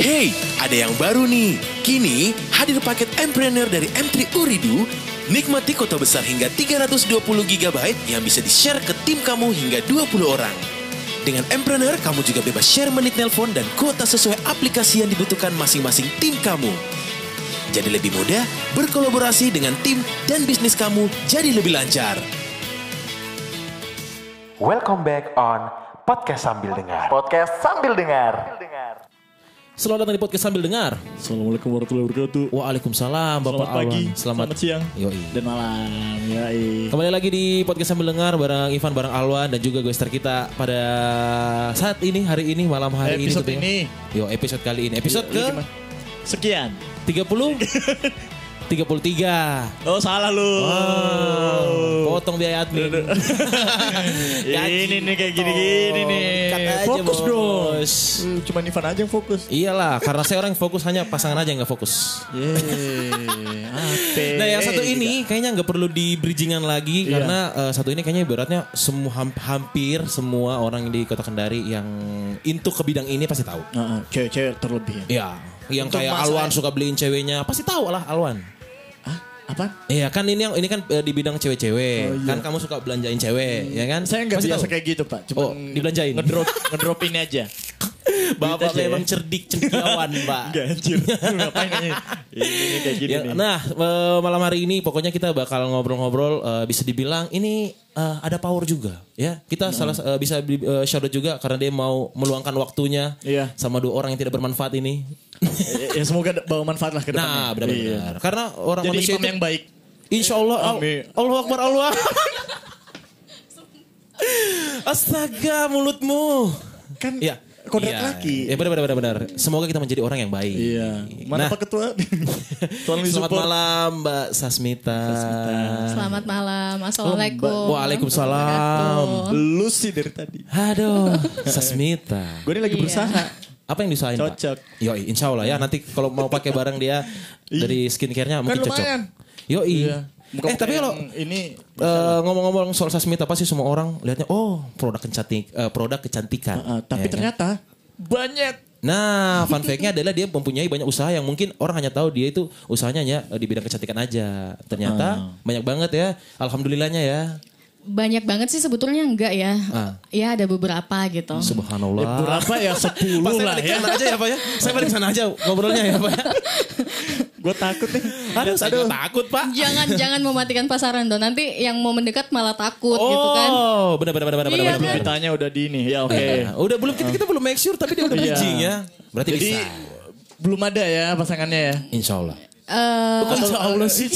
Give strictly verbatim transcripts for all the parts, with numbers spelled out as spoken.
Hey, ada yang baru nih. Kini hadir paket Mpreneur dari M tiga Ooredoo. Nikmati kota besar hingga tiga ratus dua puluh giga byte yang bisa di-share ke tim kamu hingga dua puluh orang. Dengan Mpreneur, kamu juga bebas share menit nelpon dan kuota sesuai aplikasi yang dibutuhkan masing-masing tim kamu. Jadi lebih mudah berkolaborasi dengan tim dan bisnis kamu jadi lebih lancar. Welcome back on Podcast Sambil Dengar. Podcast Sambil Dengar. Selamat datang di Podcast Sambil Dengar. Assalamualaikum warahmatullahi wabarakatuh. Waalaikumsalam Bapak Selamat pagi, Alwan. selamat, selamat siang, Yoi. dan malam. Yoi. Kembali lagi di Podcast Sambil Dengar bareng Ivan, bareng Alwan dan juga guest star kita pada saat ini, hari ini, malam hari Episode ini. ini. Yo, episode kali ini. Episode Lu ke gimana? Sekian. tiga puluh tiga puluh tiga. Oh salah lu. Wow. Potong biaya admin. Ini nih kayak gini-gini nih. Cut aja, Fokus bos. dong. Uh, Cuma Ivan aja yang fokus. Iyalah, karena saya orang yang fokus, hanya pasangan aja yang gak fokus. Yeay. Ape. Nah yang satu Eh, ini kayaknya nggak perlu di bridgingan lagi. Iya. Karena uh, satu ini kayaknya beratnya semua ham- hampir semua orang di Kota Kendari yang into ke bidang ini pasti tahu. tidak. Uh-uh, Cewek-cewek terlebih ya. Iya, yang Untuk kayak masa- Alwan suka beliin ceweknya, pasti tahu lah Alwan. Hah? Apa? Iya kan ini yang ini kan uh, di bidang cewek-cewek. Oh, iya. Kan kamu suka belanjain cewek, ya kan? Saya nggak Pasti biasa tahu. kayak gitu Pak. Cuma Oh, dibelanjain. Ngedrop, ngedrop ini aja. Bapak Duit aja memang ya. cerdik cendikiawan, Pak. Gak anjir. Ngapain ini? Ini kayak gini Ya, nih. nah, eh, malam hari ini pokoknya kita bakal ngobrol-ngobrol, eh, bisa dibilang ini eh, ada power juga, ya. Kita Hmm. salah eh, bisa di, eh, shout out juga karena dia mau meluangkan waktunya Iya. sama dua orang yang tidak bermanfaat ini. ya, ya semoga bawa manfaat lah ke depannya. Nah, benar-benar. Iya. Karena orang Jadi manusia imam itu yang baik. Insya Allah, al- Amin. Allah Akbar, Allah. Astaga, mulutmu. Kan Iya. kodrat Iya. laki. Ya benar benar benar. Semoga kita menjadi orang yang baik. Iya. Mana Nah, Pak Ketua? Tolong selamat disupport. malam Mbak Sasmita. Selamat malam, assalamualaikum. Waalaikumsalam. Lu sih dari tadi. Aduh, Sasmita. Gue ini lagi Iya. berusaha. Apa yang diusahain, Pak? Cocok. Yoi, insya Allah ya. Nanti kalau mau pakai barang dia dari skincare-nya mungkin cocok. lumayan. Yoi. Iya. Bukan Eh, tapi yang kalau ini eh, ngomong-ngomong soal Sasmita, pasti semua orang lihatnya, oh produk kecantik, eh, produk kecantikan. Uh, uh, tapi Ya kan? ternyata banyak. Nah, fun fact-nya adalah dia mempunyai banyak usaha yang mungkin orang hanya tahu dia itu usahanya hanya di bidang kecantikan aja. Ternyata banyak banget ya. Alhamdulillahnya ya. Banyak banget sih sebetulnya enggak ya. Ah. Ya ada beberapa gitu. Subhanallah. Ya, berapa ya? Pak, Sepuluh saya lah balik ya. sana aja ya Pak ya. Saya balik sana aja ngobrolnya ya Pak ya. Gue takut nih. Aduh, saya juga takut Pak. Jangan jangan mematikan pasaran dong. Nanti yang mau mendekat malah takut gitu kan. Oh, benar benar benar benar Iya benar. kan? benar. Beritanya udah di ini. Ya oke. Nah, udah belum kita kita belum make sure tapi dia udah Iya. bridging ya. Berarti Jadi bisa. belum ada ya pasangannya ya. Insya Allah. Eh, Insya Allah sih.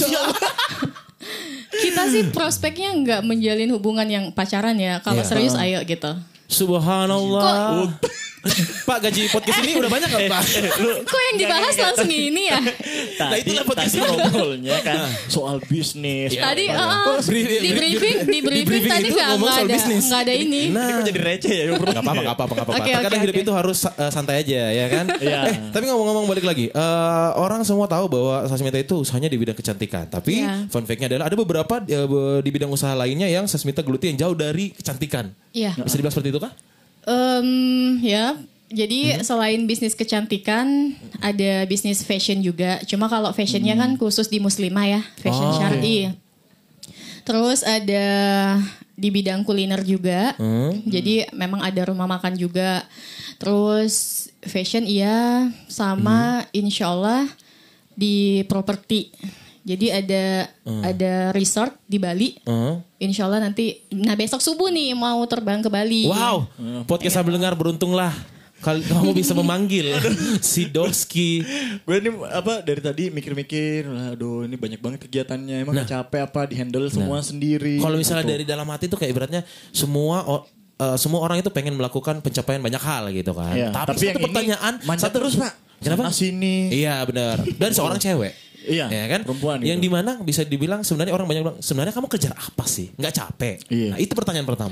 kita sih prospeknya enggak menjalin hubungan yang pacaran ya. Kalau Iya. serius ayo gitu. Subhanallah. Pak, gaji podcast ini udah banyak nggak Pak? Kok yang dibahas langsung ini ya? Tadi, itulah podcast tadi ini. ngobrolnya kan soal bisnis. Tadi Apa- eh, briefing- di briefing di briefing briefing tadi itu enggak ngomong soal ada bisnis. enggak ada ini. Nah, Ini kok jadi receh ya? Gak apa-apa, gak apa-apa, gak apa-apa. Oke, Terkadang oke, hidup oke. itu harus uh, santai aja, ya kan? Iya. Eh, tapi ngomong-ngomong balik lagi, uh, orang semua tahu bahwa Sasmita itu usahanya di bidang kecantikan. Tapi Iya. fun fact-nya adalah ada beberapa uh, di bidang usaha lainnya yang Sasmita geluti yang jauh dari kecantikan. Iya. Bisa dibilang seperti itu kah? Em, ya, jadi selain bisnis kecantikan, ada bisnis fashion juga. Cuma kalau fashionnya kan khusus di muslimah ya, fashion Oh. syar'i. Terus ada di bidang kuliner juga. Jadi memang ada rumah makan juga. Terus fashion iya, sama insya Allah di properti. Jadi ada ada resort di Bali. Uh. Insya Allah nanti, nah besok subuh nih mau terbang ke Bali. Wow, podcast sambil dengar beruntunglah. Kal- Kamu bisa memanggil si Doski. Gue ini apa dari tadi mikir-mikir, aduh ini banyak banget kegiatannya. Emang Nah. capek apa di handle semua sendiri. Kalau misalnya Gitu. dari dalam hati tuh kayak ibaratnya semua o- uh, semua orang itu pengen melakukan pencapaian banyak hal gitu kan. Iya, Tapi, tapi satu yang ini pertanyaan, manja satu terus, Pak. Kenapa? Sana sini. Iya benar. Dan seorang cewek. Iya, Ya kan? perempuan Yang gitu. dimana bisa dibilang sebenarnya orang banyak bilang sebenarnya kamu kejar apa sih? Nggak capek. Iya. Nah itu pertanyaan pertama.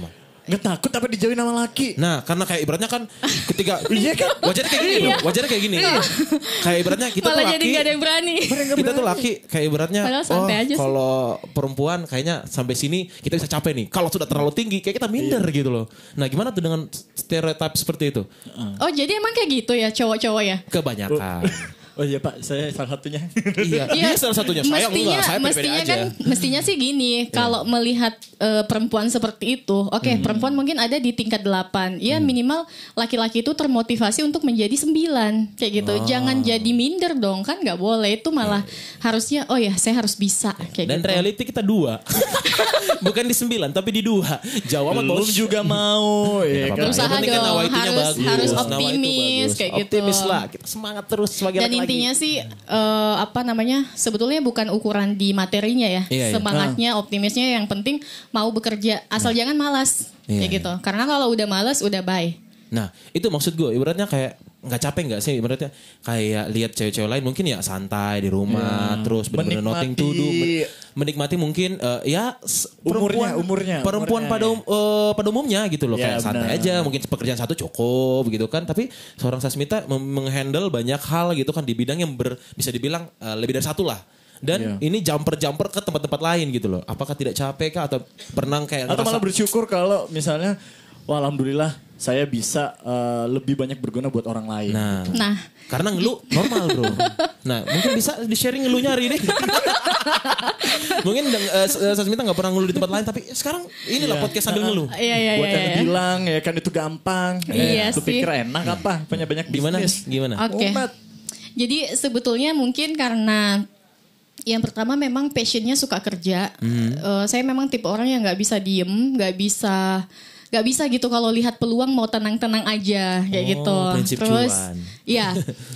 Nggak takut tapi dijauhin sama laki. Nah, karena kayak ibaratnya kan ketika Iya kan? wajarnya kayak gini, bro. Wajarnya kayak gini. Kayak ibaratnya kita Malah tuh jadi laki. gak ada yang berani. Kita tuh laki kayak ibaratnya Padahal oh santai aja sih. kalau perempuan kayaknya sampai sini kita bisa capek nih. Kalau sudah terlalu tinggi kayak kita minder gitu loh. Nah, gimana tuh dengan stereotip seperti itu? Oh jadi emang kayak gitu ya cowok-cowok ya? Kebanyakan. Oh iya Pak, saya salah satunya. Iya, dia salah satunya. Saya mestinya, enggak, saya pede-pede mestinya aja. kan, mestinya sih gini, kalau melihat eh, perempuan seperti itu, oke Hmm. perempuan mungkin ada di tingkat delapan, ya minimal laki-laki itu termotivasi untuk menjadi sembilan, kayak gitu. Oh. Jangan jadi minder dong, kan nggak boleh. Itu malah harusnya, oh ya saya harus bisa, kayak Dan gitu. reality kita dua. Bukan di sembilan, tapi di dua. Jauh amat Belum bos. juga mau. Apa-apa. Ya kan? Berusaha Yang penting kan dong, nawaitunya harus- bagus. harus Nawaitu optimis, bagus. kayak gitu. Optimis lah, kita semangat terus sebagai Dan laki-laki. intinya sih eh, apa namanya sebetulnya bukan ukuran di materinya ya, Iya, iya. semangatnya, optimisnya, yang penting mau bekerja, asal jangan malas, Iya, kayak iya. gitu. Karena kalau udah malas udah bye. Nah, itu maksud gue. Ibaratnya kayak nggak capek nggak sih? Ibaratnya kayak lihat cewek-cewek lain mungkin ya santai di rumah, terus benar-benar nothing to do, men- menikmati mungkin eh, ya s- perempuan, Umurnya, umurnya, perempuan umurnya, pada um- eh, pada umumnya gitu loh, Ya, kayak santai benar. aja, mungkin pekerjaan satu cukup gitu kan. Tapi seorang Sasmita mem- menghandle banyak hal gitu kan di bidang yang ber- bisa dibilang eh, lebih dari satu lah. Dan Iya. ini jumper-jumper ke tempat-tempat lain gitu loh. Apakah tidak capek kah atau pernah kayak Atau ngerasa- malah bersyukur kalau misalnya, wah alhamdulillah saya bisa eh, lebih banyak berguna buat orang lain. Nah, Nah, karena ngeluh normal bro. Nah mungkin bisa di sharing ngeluhnya hari ini. Mungkin uh, Sasmita gak pernah ngeluh di tempat lain. Tapi sekarang inilah Iya. podcast sambil ngeluh. iya iya Buat iya. yang iya. bilang ya kan itu gampang. Iya Lu sih. pikir enak apa? Punya banyak Gimana? bisnis. Gimana? Oke. Umat. Jadi sebetulnya mungkin karena yang pertama memang passionnya suka kerja. Eh, saya memang tipe orang yang nggak bisa diem, nggak bisa nggak bisa gitu kalau lihat peluang mau tenang-tenang aja kayak Oh, gitu. prinsip Terus, cuan. iya.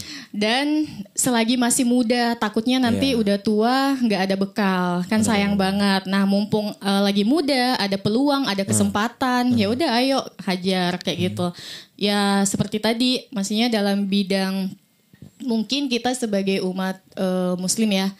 Dan selagi masih muda, takutnya nanti Iya. udah tua nggak ada bekal, kan sayang banget. Nah mumpung eh, lagi muda, ada peluang, ada kesempatan, ya udah ayo hajar kayak gitu. Ya seperti tadi, maksudnya dalam bidang mungkin kita sebagai umat eh, Muslim ya,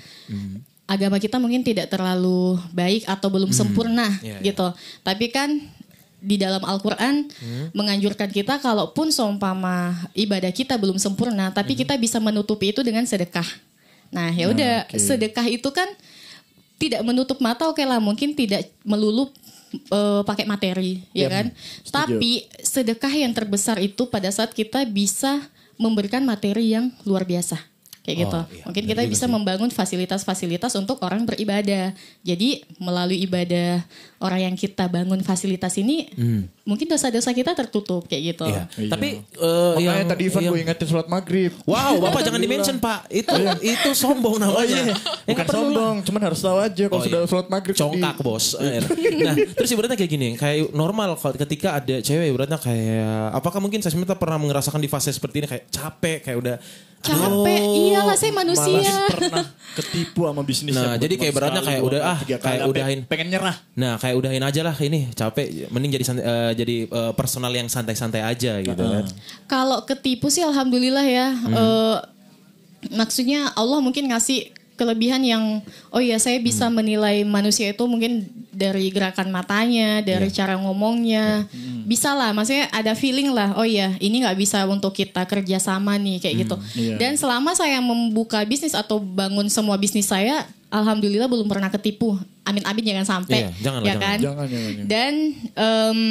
agama kita mungkin tidak terlalu baik atau belum sempurna Iya, iya. gitu. Tapi kan di dalam Al-Quran menganjurkan kita kalaupun seumpama ibadah kita belum sempurna, tapi kita bisa menutupi itu dengan sedekah. Nah ya udah, oke. sedekah itu kan tidak menutup mata, oke lah mungkin tidak melulu eh, pakai materi, ya Yap, kan? setuju. Tapi sedekah yang terbesar itu pada saat kita bisa memberikan materi yang luar biasa. Kayak Oh, gitu. iya, Mungkin benar kita juga bisa sih. membangun fasilitas-fasilitas untuk orang beribadah. Jadi melalui ibadah orang yang kita bangun fasilitas ini, mungkin dosa-dosa kita tertutup kayak gitu. Iya. Iya. Tapi eh, Makanya yang- tadi Ivan yang- gue ingetin sholat maghrib. Wow, Bapak jangan di-mention Pak. Itu itu sombong namanya. Oh iya, Ya, bukan nggak perlu lah. sombong, cuman harus tahu aja kalau Oh, sudah iya. sholat maghrib. Congkak tadi. bos. Nah terus ibaratnya kayak gini. Kayak normal kalau ketika ada cewek ibaratnya kayak. Apakah mungkin saya minta pernah merasakan di fase seperti ini. Kayak capek. Kayak udah. Capek, aduh, iyalah saya manusia. malas. Pernah ketipu sama bisnis. Nah, jadi kayak beratnya kayak udah, ah, kayak udahin. Pengen nyerah. Nah kayak udahin aja lah ini capek. Mending jadi santai- eh, jadi eh, personal yang santai-santai aja gitu kan. Kalau ketipu sih alhamdulillah ya. Eh, maksudnya Allah mungkin ngasih kelebihan yang oh ya saya bisa menilai manusia itu mungkin dari gerakan matanya, dari cara ngomongnya. Bisa lah, maksudnya ada feeling lah. Oh ya, ini nggak bisa untuk kita kerja sama nih kayak gitu. iya. Dan selama saya membuka bisnis atau bangun semua bisnis saya, alhamdulillah belum pernah ketipu. Amin-amin jangan sampai. Iya, janganlah, ya jangan. kan? Jangan, jangan, jangan. Dan em,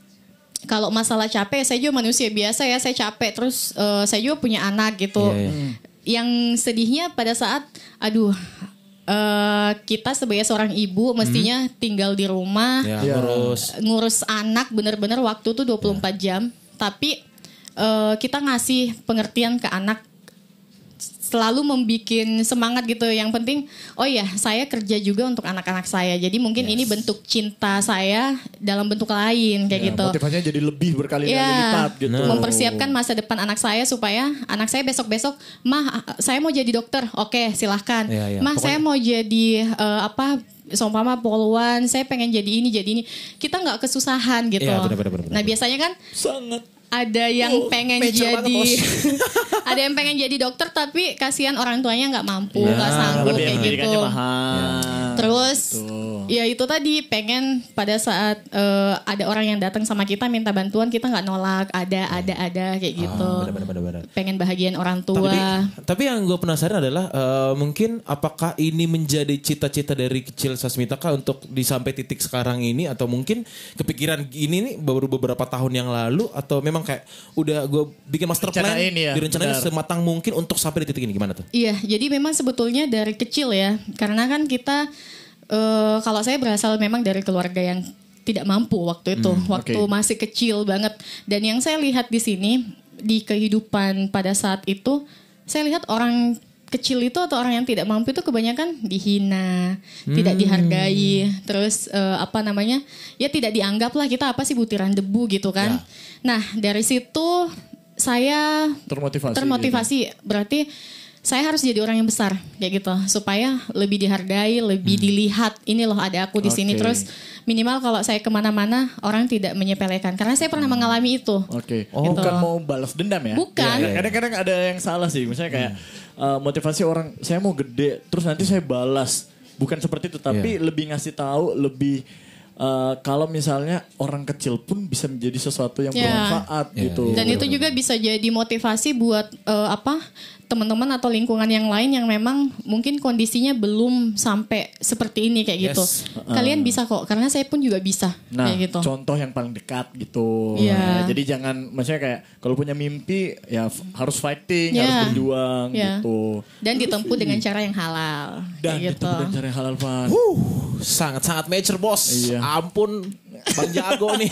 kalau masalah capek, saya juga manusia biasa ya, saya capek. Terus eh, saya juga punya anak gitu. Iya, iya. Yang sedihnya pada saat, aduh, eh, kita sebagai seorang ibu mestinya tinggal di rumah, Ya, Iya. terus. ngurus anak bener-bener waktu tuh dua puluh empat jam. Tapi eh, kita ngasih pengertian ke anak, selalu membikin semangat gitu. Yang penting, oh ya saya kerja juga untuk anak-anak saya. Jadi mungkin ini bentuk cinta saya dalam bentuk lain kayak Ya, gitu. motivasinya jadi lebih berkali-kali Iya, lipat gitu. Nah. mempersiapkan masa depan anak saya supaya anak saya besok-besok, mah saya mau jadi dokter, oke silahkan. Iya, iya. Mah Pokoknya- saya mau jadi eh, apa? Seumpama poluan, saya pengen jadi ini jadi ini. Kita nggak kesusahan gitu. Iya, benar, benar, benar, Nah benar. biasanya kan Sangat. ada yang Oh, pengen major banget, jadi, Bos. ada yang pengen jadi dokter tapi kasihan orang tuanya nggak mampu, Ya, nggak sanggup Tapi kayak pendidikannya gitu. mahal. Terus Tuh. Ya itu tadi pengen pada saat uh, ada orang yang datang sama kita minta bantuan kita nggak nolak, ada ada ada kayak gitu. Ah, benar, benar, benar. Pengen bahagiain orang tua. Tapi, tapi yang gue penasaran adalah uh, mungkin apakah ini menjadi cita-cita dari kecil Sasmita kah untuk di sampai titik sekarang ini, atau mungkin kepikiran ini nih baru beberapa tahun yang lalu, atau memang kayak udah gue bikin master plan ya, direncanain sematang mungkin untuk sampai di titik ini, gimana tuh? Iya, jadi memang sebetulnya dari kecil ya, karena kan kita uh, kalau saya berasal memang dari keluarga yang tidak mampu waktu itu, hmm, waktu okay. masih kecil banget. Dan yang saya lihat di sini di kehidupan pada saat itu, saya lihat orang kecil itu atau orang yang tidak mampu itu kebanyakan dihina, hmm. tidak dihargai, terus uh, apa namanya, ya tidak dianggap lah, kita apa sih butiran debu gitu kan. Ya. Nah dari situ saya termotivasi. Termotivasi gitu. Berarti saya harus jadi orang yang besar kayak gitu supaya lebih dihargai, lebih hmm. dilihat. Ini loh ada aku di okay. sini. Terus minimal kalau saya kemana-mana orang tidak menyepelekan karena saya pernah hmm. mengalami itu. Oke. Okay. Oh. Gitu. Bukan mau balas dendam ya? Bukan. Ya, kadang-kadang ada yang salah sih. Misalnya kayak hmm. uh, motivasi orang saya mau gede, terus nanti saya balas. Bukan seperti itu, tapi yeah. lebih ngasih tahu, lebih Uh, kalau misalnya orang kecil pun bisa menjadi sesuatu yang yeah. bermanfaat yeah. gitu. Dan itu juga bisa jadi motivasi buat uh, apa teman-teman atau lingkungan yang lain yang memang mungkin kondisinya belum sampai seperti ini kayak gitu. Yes. Kalian uh. bisa kok, karena saya pun juga bisa. Nah, kayak gitu. Contoh yang paling dekat gitu. Yeah. Nah, jadi jangan, maksudnya kayak kalau punya mimpi ya f- harus fighting, yeah. harus berjuang yeah. gitu. Dan ditempuh dengan cara yang halal. Dan kayak gitu. ditempuh dengan cara yang halal, Van. Huh, sangat-sangat mature bos. Iya. Ampun, Bang Jago nih.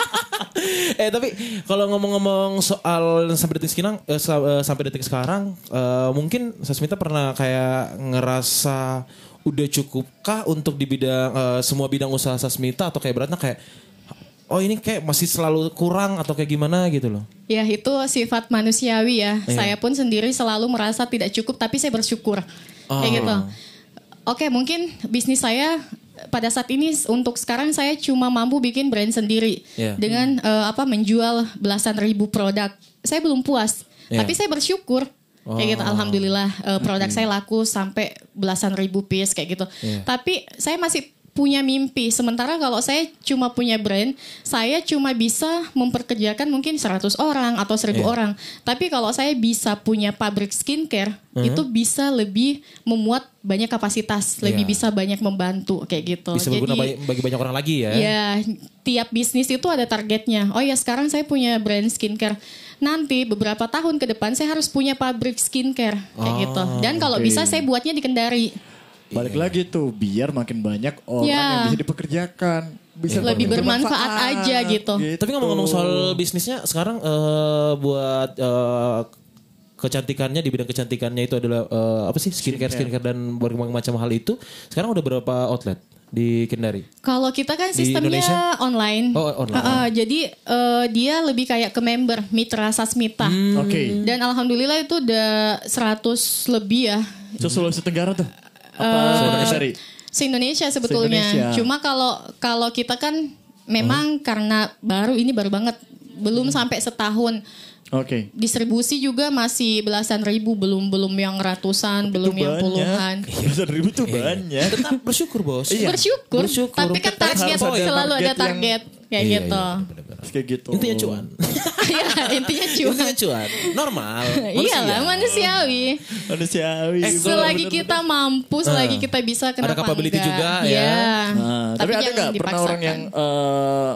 eh tapi kalau ngomong-ngomong soal sampai detik sekarang, eh, sampai detik sekarang, eh, mungkin Sasmita pernah kayak ngerasa udah cukupkah untuk di bidang eh, semua bidang usaha Sasmita, atau kayak beratnya kayak oh ini kayak masih selalu kurang atau kayak gimana gitu loh? Ya itu sifat manusiawi ya. Iya. Saya pun sendiri selalu merasa tidak cukup, tapi saya bersyukur oh. kayak gitu. Oke, mungkin bisnis saya pada saat ini untuk sekarang saya cuma mampu bikin brand sendiri yeah. dengan uh, apa menjual belasan ribu produk. Saya belum puas, yeah. tapi saya bersyukur oh. kayak gitu. Alhamdulillah uh, produk okay. saya laku sampai belasan ribu piece kayak gitu. Yeah. Tapi saya masih punya mimpi. Sementara kalau saya cuma punya brand, saya cuma bisa memperkerjakan mungkin seratus orang atau seribu yeah. orang. Tapi kalau saya bisa punya pabrik skincare, uh-huh. itu bisa lebih memuat banyak kapasitas, lebih yeah. bisa banyak membantu kayak gitu. Bisa berguna bagi, bagi banyak orang lagi ya. Ya, tiap bisnis itu ada targetnya. Oh ya, sekarang saya punya brand skincare. Nanti beberapa tahun ke depan saya harus punya pabrik skincare kayak oh, gitu. Dan kalau okay. bisa saya buatnya di Kendari. Balik lagi tuh, biar makin banyak orang ya. yang bisa dipekerjakan, bisa ya. lebih bermanfaat aja gitu. gitu. Tapi ngomong-ngomong soal bisnisnya sekarang uh, buat uh, kecantikannya, di bidang kecantikannya itu adalah uh, apa sih skincare, skincare dan berbagai macam hal itu. Sekarang udah berapa outlet di Kendari? Kalau kita kan sistemnya online. Oh, online. Uh, uh, jadi uh, dia lebih kayak ke member Mitra Sasmita. Hmm. Oke. Okay. Dan alhamdulillah itu udah seratus lebih ya. So, Sulawesi Tenggara tuh. Apa uh, se-Indonesia sebetulnya. Se-Indonesia. Cuma kalau kalau kita kan memang hmm. karena baru ini baru banget, belum hmm. sampai setahun. Oke. Okay. Distribusi juga masih belasan ribu, belum belum yang ratusan, tapi belum yang puluhan. Belasan ribu tuh banyak. Tetap bersyukur bos. Iya. Bersyukur, bersyukur. Tapi kan target selalu ada target yang... kayak iya, gitu. Iya, kayak gitu. Intinya cuan. Iya, intinya cuan. Intinya cuan. Normal. Iyalah, manusiawi. Manusiawi. Eh, selagi kita mampu, selagi kita bisa, kenapa ada capability enggak? juga ya. ya. Nah, tapi, tapi ada nggak pernah orang yang uh,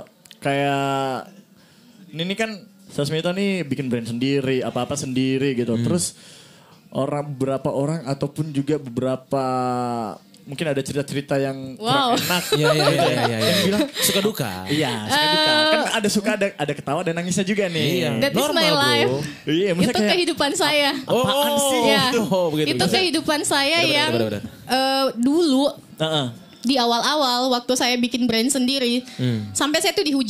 kayak ini kan Sasmita nih bikin brand sendiri, apa-apa sendiri gitu. Hmm. Terus orang beberapa orang ataupun juga beberapa mungkin ada cerita-cerita yang wow. kurang enak. Iya iya iya iya. Ya. Yang bilang suka duka. Iya, suka uh, duka. Kan ada suka ada ada ketawa dan nangisnya juga nih. Iya. That is my life. Iya, itu kayak, kehidupan saya. Oh, apaan sih? Ya. Oh, begitu. Itu kehidupan saya bener, yang bener, bener. Uh, dulu uh-uh. di awal-awal waktu saya bikin brand sendiri, hmm. sampai saya tuh dihujat.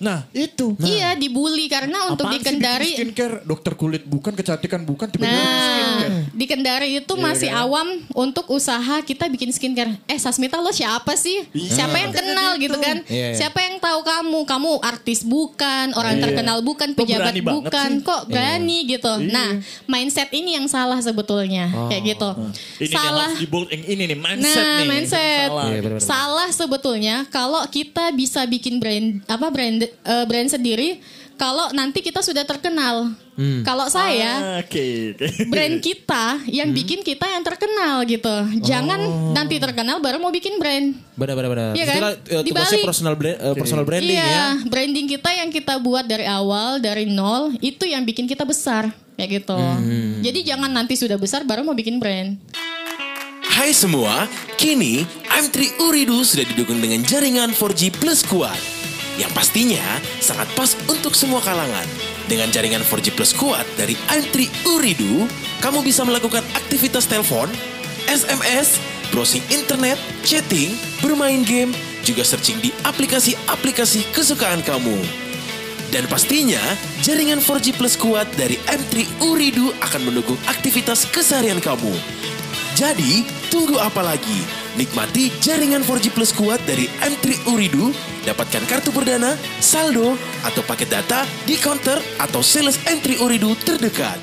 Nah itu. Nah. Iya dibully karena untuk Apaan di Kendari. sih bikin skincare, dokter kulit bukan, kecantikan bukan, tiba-tiba Nah skincare. di Kendari itu Iya, masih kan? awam untuk usaha kita bikin skincare. Eh Sasmita lo siapa sih? Iya. Siapa yang kenal gitu kan? Iya, iya. Siapa yang tahu kamu? Kamu artis bukan, orang Iya. terkenal bukan, Kok pejabat berani banget bukan. sih? Kok berani gitu. Iya. Nah mindset ini yang salah sebetulnya. Kayak gitu. Ini Salah. nih harus di bold yang ini nih mindset Nah, nih. mindset. Salah. Iya, benar-benar. Salah sebetulnya kalau kita bisa bikin brand apa brand eh, brand sendiri kalau nanti kita sudah terkenal. Kalau saya Ah, Oke. oke. brand kita yang bikin kita yang terkenal gitu. Jangan nanti terkenal baru mau bikin brand. Benar-benar benar. Iya kan? Itulah eh, tugasnya Dibalik. personal brand, eh, personal branding Iya, ya. branding kita yang kita buat dari awal dari nol itu yang bikin kita besar kayak gitu. Jadi jangan nanti sudah besar baru mau bikin brand. Hai semua, kini M tiga Uridu sudah didukung dengan jaringan empat G Plus kuat. Yang pastinya sangat pas untuk semua kalangan. Dengan jaringan empat G Plus kuat dari M tiga Uridu, kamu bisa melakukan aktivitas telepon, S M S, browsing internet, chatting, bermain game, juga searching di aplikasi-aplikasi kesukaan kamu. Dan pastinya, jaringan empat G Plus kuat dari M tiga Uridu akan mendukung aktivitas keseharian kamu. Jadi, tunggu apa lagi? Nikmati jaringan empat G Plus kuat dari M tiga Uridu, dapatkan kartu perdana, saldo, atau paket data di counter atau sales M tiga Uridu terdekat.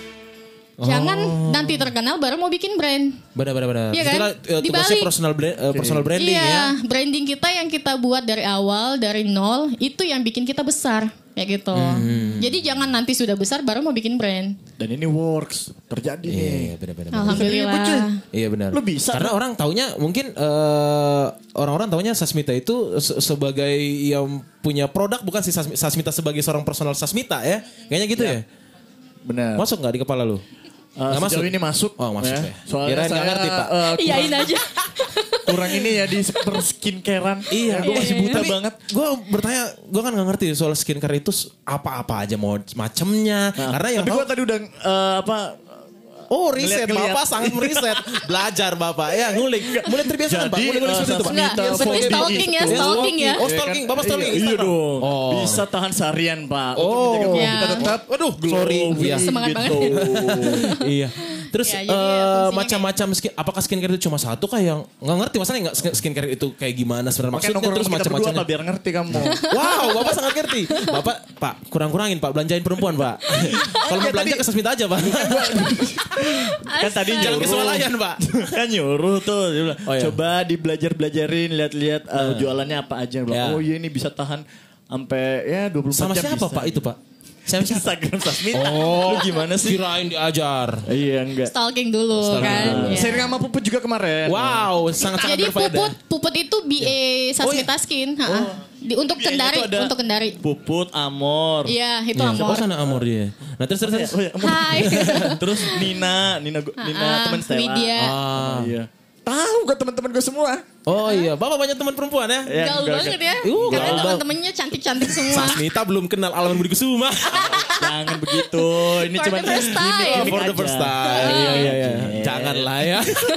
Jangan nanti terkenal baru mau bikin brand. Benar-benar benar. Iya kan? Itulah eh, tugasnya Dibalik. personal brand, eh, personal branding Iya, ya. branding kita yang kita buat dari awal, dari nol, itu yang bikin kita besar. Kayak gitu. Jadi jangan nanti sudah besar baru mau bikin brand. Dan ini works. Terjadi nih. Iya, benar-benar. benar. Alhamdulillah. Iya benar. Lu bisa Karena orang taunya mungkin eh, orang-orang taunya Sasmita itu se- sebagai yang punya produk, bukan si Sasmi- Sasmita sebagai seorang personal Sasmita ya. Kayaknya gitu ya. Benar. Masuk nggak di kepala lu? Uh, Nggak sejauh ini masuk. Oh, masuk ya. Soalnya Kirain saya nggak ngerti, Pak. uh, Iyain kurang, aja. kurang ini ya di per skincarean. Iya, gue masih buta Tapi banget. Gue bertanya, gue kan nggak ngerti soal skincare itu apa-apa aja mau macemnya. Karena yang Tapi tahu, gue tadi udah uh, apa? oh riset, Ngeliat-ngeliat. Bapak sangat meriset. Belajar Bapak, ya ngulik. Mulai terbiasa kan Pak? Jadi, Mulai ngulik uh, seperti itu Pak? Enggak, Sasmita seperti empat G stalking ya, itu. stalking ya. Oh stalking, Bapak stalking Iya, iya Instagram? dong. Oh. Bisa tahan seharian Pak. Untuk Oh. menjaga kulit Ya. kita tetap. Waduh, sorry. glowing Iya. Semangat gitu. banget. Iya. Terus Ya, jadi eh, fungsinya macam-macam skin, apakah skincare itu cuma satu kah yang nggak ngerti maksudnya nggak skincare itu kayak gimana sebenarnya Makanya maksudnya nongkrong terus kita berdua macam-macamnya. apa biar ngerti kamu. Wow, Bapak sangat ngerti. Bapak, Pak, kurang-kurangin Pak, belanjain perempuan Pak. Kalau mau belanja ke Sasmita aja Pak. Kan tadi Jangan nyuruh. ke swalayan Pak. Kan nyuruh tuh. Dia bilang, Oh, iya. coba dibelajar-belajarin, lihat-lihat uh, jualannya apa aja. Dia bilang, Ya. oh iya ini bisa tahan sampai ya dua puluh empat Sama jam siapa bisa. Pak itu Pak? Siapa siapa? Instagram Sasmita. Oh, Lu gimana sih? Kirain diajar. Iya enggak. Stalking dulu Stalking kan. dulu. Ya. Sharing sama Puput juga kemarin. Wow, sangat-sangat Jadi berfaedah. puput, puput itu B A Sasmita Skin. ha-ha. Di, untuk B A-nya Kendari, itu ada untuk Kendari. Puput, Amor. Iya, itu Iya, Amor. oh sana Amor dia. Nah terus terus. terus. Oh, iya, Amor. Hai. Terus Nina, Nina Nina Ha-ha, teman Stella. Lydia. Ah. Iya. Tahu gue teman-teman gue semua. Oh iya, Bapak banyak teman perempuan ya? Ya, Gaul enggak, banget enggak. ya. Uh, Karena gaul banget. teman-temannya cantik-cantik semua. Sasmita belum kenal Alaman Budi Kusuma. Jangan begitu. Ini For cuma the first time. Oh, gimmick for the aja. first time. Iya iya iya. Oke. Janganlah ya.